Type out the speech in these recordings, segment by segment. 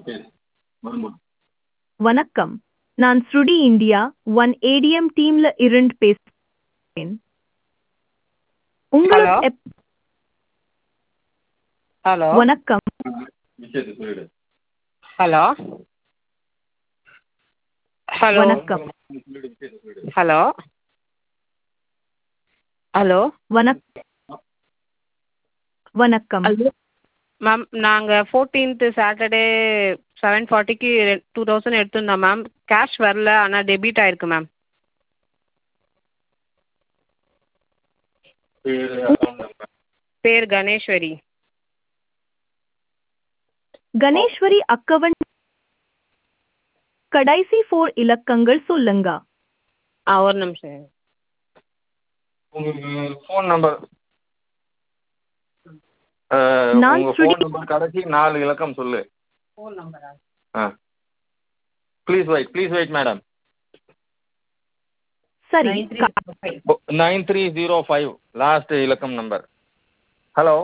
வணக்கம். நான் ஸ்ருடி India one ATM டீம்ல இருந்து பேசுகிறேன். ஹலோ உங்களுக்கு ஹலோ வணக்கம். ஹலோ ஹலோ வணக்கம். ஹலோ ஹலோ வணக்கம். வணக்கம். ஹலோ மேம் நாங்கள் 14th சாட்டர்டே 7:40க்கு 2000 எடுத்திருந்தோம் மேம். கேஷ் வரல, ஆனால் டெபிட் ஆயிருக்கு மேம். பேர் கணேஸ்வரி. கணேஸ்வரி அக்கவன் கடைசி 4 இலக்கங்கள் சொல்லுங்க. ஒரு நிமிஷம். ஃபோன் நம்பர் நான் உங்கள் ஸ்ருடி ஃபோன் நம்பர் கடைசி 4 இலக்கம் சொல்லு. ஃபோன் நம்பரா? ஆ ப்ளீஸ் வெயிட் மேடம். சரி 9305. 9305 லாஸ்ட் இலக்கம் நம்பர். ஹலோ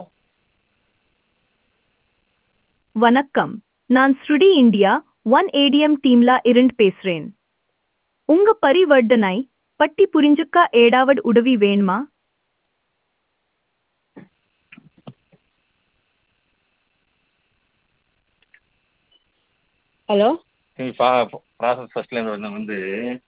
வணக்கம். நான் ஸ்ருடி இந்தியா ஒன் ஏடிஎம் டீம்ல இருந்து பேசுறேன். உங்க பரிவர்த்தனை பட்டி புரிஞ்சுக்க ஏதாவது உதவி வேணுமா? ஹலோ ப்ராசஸ் ஃபர்ஸ்ட்லேருந்து வந்து